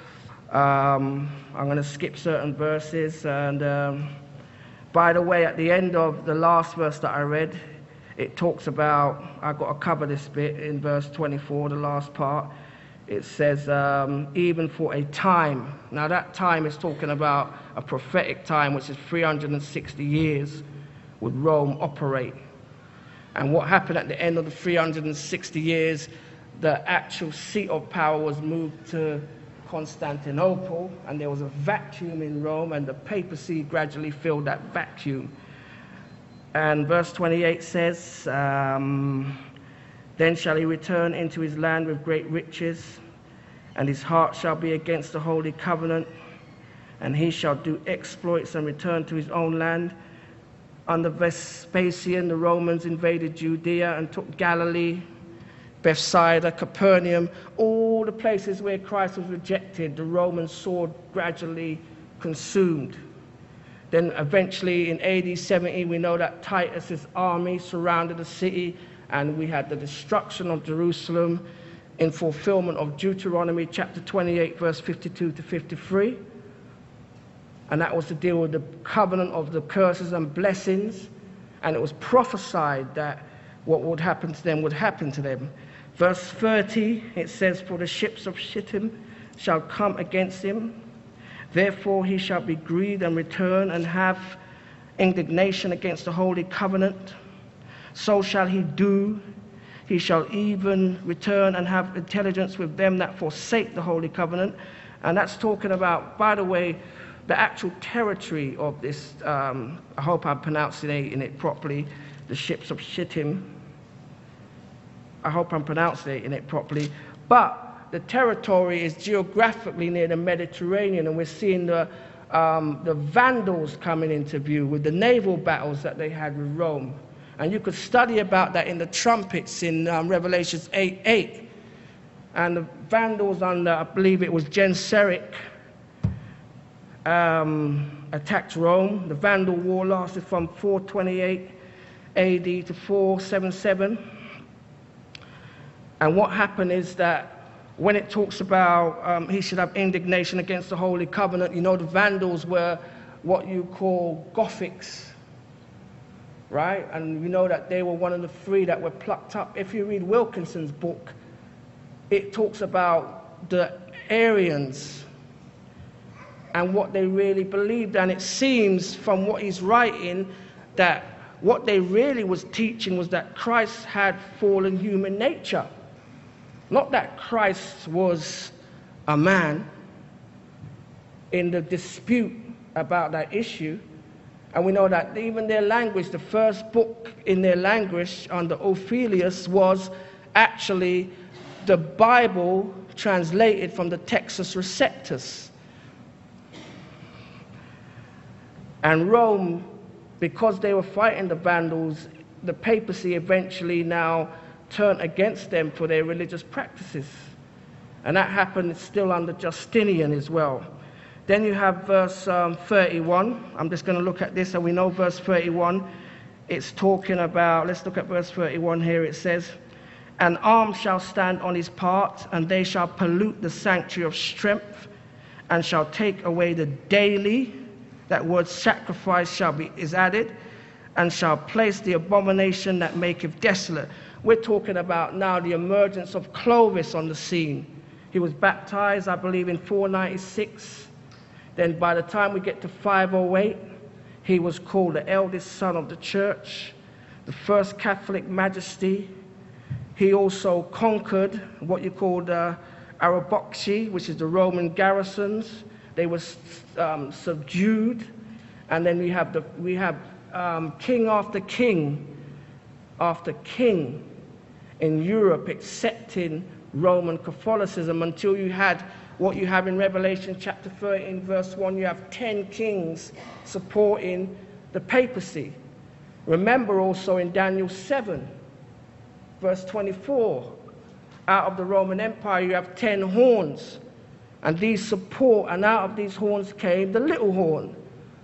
I'm going to skip certain verses, and by the way, at the end of the last verse that I read, it talks about, I've got to cover this bit in verse 24, the last part. It says, even for a time. Now that time is talking about a prophetic time, which is 360 years would Rome operate. And what happened at the end of the 360 years, the actual seat of power was moved to Constantinople, and there was a vacuum in Rome, and the papacy gradually filled that vacuum. And verse 28 says, then shall he return into his land with great riches, and his heart shall be against the holy covenant, and he shall do exploits and return to his own land. Under Vespasian, the Romans invaded Judea and took Galilee, Bethsaida, Capernaum, all the places where Christ was rejected, the Roman sword gradually consumed. Then eventually in AD 70, we know that Titus's army surrounded the city, and we had the destruction of Jerusalem in fulfillment of Deuteronomy chapter 28, verse 52 to 53. And that was to deal with the covenant of the curses and blessings. And it was prophesied that what would happen to them would happen to them. Verse 30, it says, for the ships of Shittim shall come against him. Therefore he shall be grieved and return and have indignation against the holy covenant. So shall he do. He shall even return and have intelligence with them that forsake the holy covenant. And that's talking about, by the way, the actual territory of this, I hope I'm pronouncing it properly, the ships of Shittim. I hope I'm pronouncing it properly. But the territory is geographically near the Mediterranean, and we're seeing the Vandals coming into view with the naval battles that they had with Rome. And you could study about that in the trumpets in Revelations 8:8. And the Vandals under, I believe it was Genseric, attacked Rome. The Vandal War lasted from 428 AD to 477. And what happened is that when it talks about he should have indignation against the Holy Covenant, you know, the Vandals were what you call Gothics, right? And you know that they were one of the three that were plucked up. If you read Wilkinson's book, it talks about the Arians and what they really believed. And it seems from what he's writing that what they really was teaching was that Christ had fallen human nature. Not that Christ was a man. In the dispute about that issue, and we know that even their language, the first book in their language under Ophelius was actually the Bible translated from the Textus Receptus. And Rome, because they were fighting the Vandals, the papacy eventually now turned against them for their religious practices. And that happened still under Justinian as well. Then you have verse 31. I'm just going to look at this, and we know verse 31. It's talking about, let's look at verse 31 here. It says, "An arm shall stand on his part, and they shall pollute the sanctuary of strength, and shall take away the daily," that word sacrifice is added, "and shall place the abomination that maketh desolate." We're talking about now the emergence of Clovis on the scene. He was baptized, I believe, in 496. Then by the time we get to 508, he was called the eldest son of the church, the first Catholic majesty. He also conquered what you called Araboxi, which is the Roman garrisons. They were subdued. And then we have king after king in Europe accepting Roman Catholicism, until you had what you have in Revelation chapter 13, verse 1. You have 10 kings supporting the papacy. Remember also in Daniel 7, verse 24, out of the Roman Empire you have 10 horns, and these support, and out of these horns came the little horn.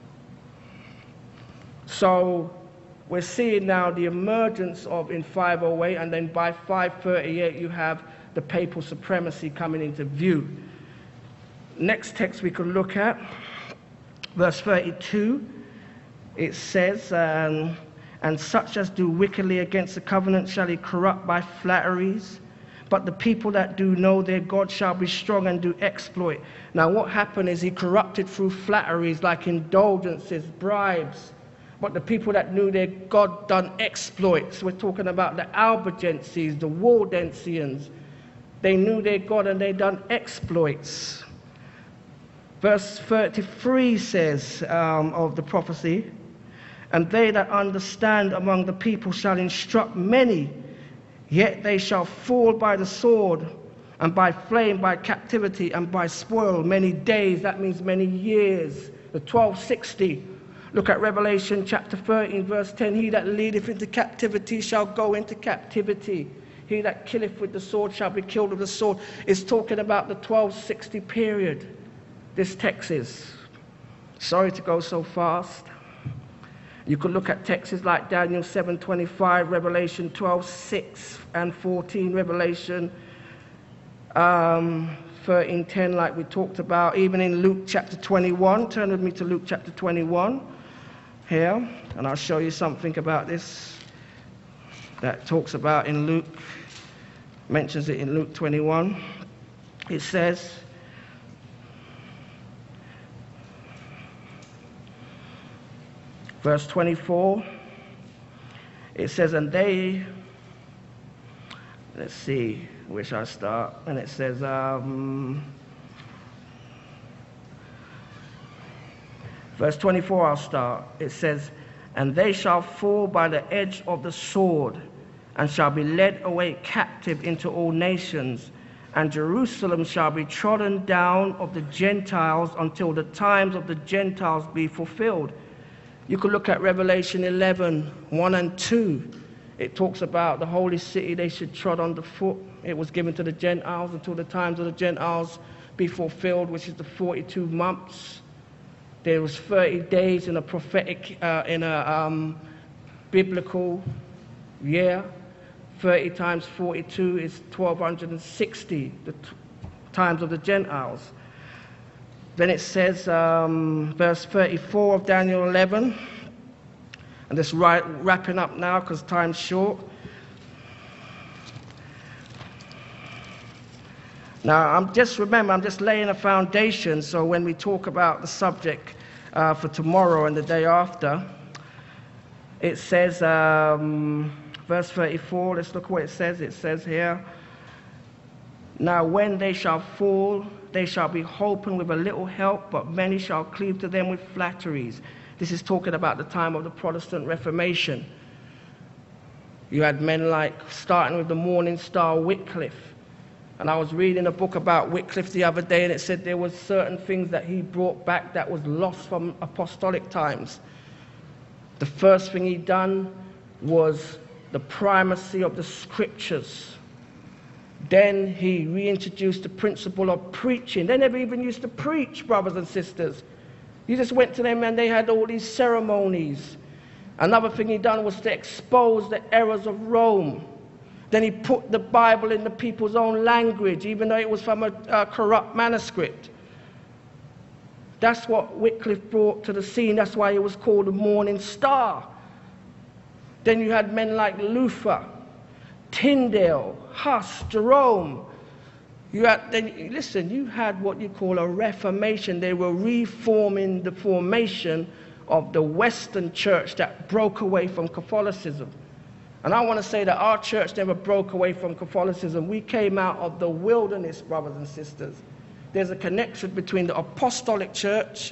So we're seeing now the emergence of, in 508, and then by 538 you have the papal supremacy coming into view. Next text we could look at, verse 32, it says, "And such as do wickedly against the covenant shall he corrupt by flatteries, but the people that do know their God shall be strong and do exploit." Now what happened is he corrupted through flatteries like indulgences, bribes, but the people that knew their God done exploits. We're talking about the Albigenses, the Waldensians. They knew their God and they done exploits. Verse 33 says of the prophecy, "And they that understand among the people shall instruct many, yet they shall fall by the sword, and by flame, by captivity, and by spoil many days." That means many years. The 1260. Look at Revelation chapter 13, verse 10. "He that leadeth into captivity shall go into captivity. He that killeth with the sword shall be killed with the sword." It's talking about the 1260 period. This text is. Sorry to go so fast. You could look at texts like Daniel 7:25, Revelation 12:6 and 14, Revelation 13:10, like we talked about. Even in Luke chapter 21. Turn with me to Luke chapter 21 here, and I'll show you something about this that talks about in Luke, mentions it in Luke 21. It says, verse 24, it says, "And they," let's see, where shall I start? And it says, verse 24 I'll start. It says, "And they shall fall by the edge of the sword, and shall be led away captive into all nations, and Jerusalem shall be trodden down of the Gentiles until the times of the Gentiles be fulfilled." You could look at Revelation 11, 1 and 2. It talks about the holy city they should trod underfoot. It was given to the Gentiles until the times of the Gentiles be fulfilled, which is the 42 months. There was 30 days in a prophetic, biblical year. 30 times 42 is 1260, the times of the Gentiles. Then it says, verse 34 of Daniel 11, and this wrapping up now because time's short. Now, I'm just laying a foundation, so when we talk about the subject for tomorrow and the day after, it says, verse 34, let's look what it says. It says here, "Now when they shall fall, they shall be holpen with a little help, but many shall cleave to them with flatteries." This is talking about the time of the Protestant Reformation. You had men like, starting with the Morning Star, Wycliffe, And I was reading a book about Wycliffe the other day, and it said there was certain things that he brought back that was lost from apostolic times. The first thing he done was the primacy of the scriptures. Then he reintroduced the principle of preaching. They never even used to preach, brothers and sisters. You just went to them and they had all these ceremonies. Another thing he done was to expose the errors of Rome. Then he put the Bible in the people's own language, even though it was from a corrupt manuscript. That's what Wycliffe brought to the scene. That's why he was called the Morning Star. Then you had men like Luther, Tyndale, Huss, Jerome. You had what you call a Reformation. They were reforming the formation of the Western church that broke away from Catholicism. And I want to say that our church never broke away from Catholicism. We came out of the wilderness, brothers and sisters. There's a connection between the apostolic church,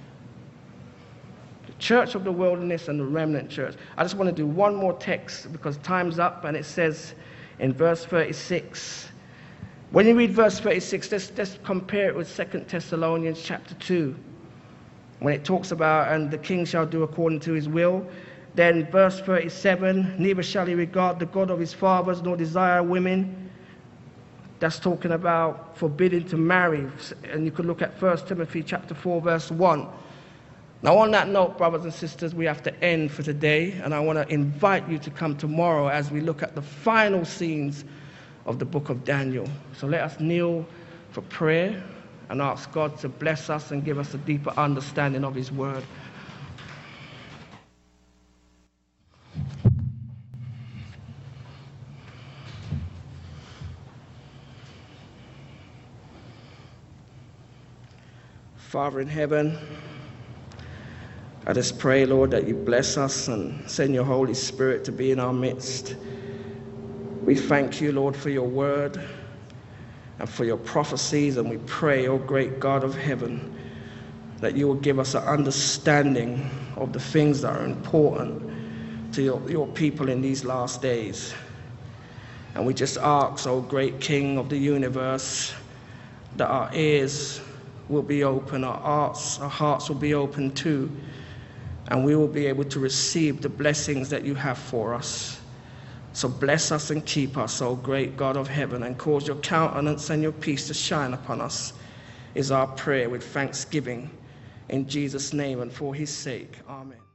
the church of the wilderness, and the remnant church. I just want to do one more text because time's up, and it says in verse 36. When you read verse 36, let's compare it with 2 Thessalonians chapter 2. When it talks about, and the king shall do according to his will. Then verse 37, neither shall he regard the God of his fathers, nor desire women. That's talking about forbidding to marry. And you could look at 1 Timothy chapter 4, verse 1. Now on that note, brothers and sisters, we have to end for today. And I want to invite you to come tomorrow as we look at the final scenes of the book of Daniel. So let us kneel for prayer and ask God to bless us and give us a deeper understanding of his word. Father in heaven, I just pray, Lord, that you bless us and send your Holy Spirit to be in our midst. We thank you, Lord, for your word and for your prophecies, and we pray, O great God of heaven, that you will give us an understanding of the things that are important to your people in these last days. And we just ask, O great King of the universe, that our ears will be open, our hearts will be open too, and we will be able to receive the blessings that you have for us. So bless us and keep us, O great God of heaven, and cause your countenance and your peace to shine upon us, is our prayer with thanksgiving. In Jesus' name and for his sake. Amen.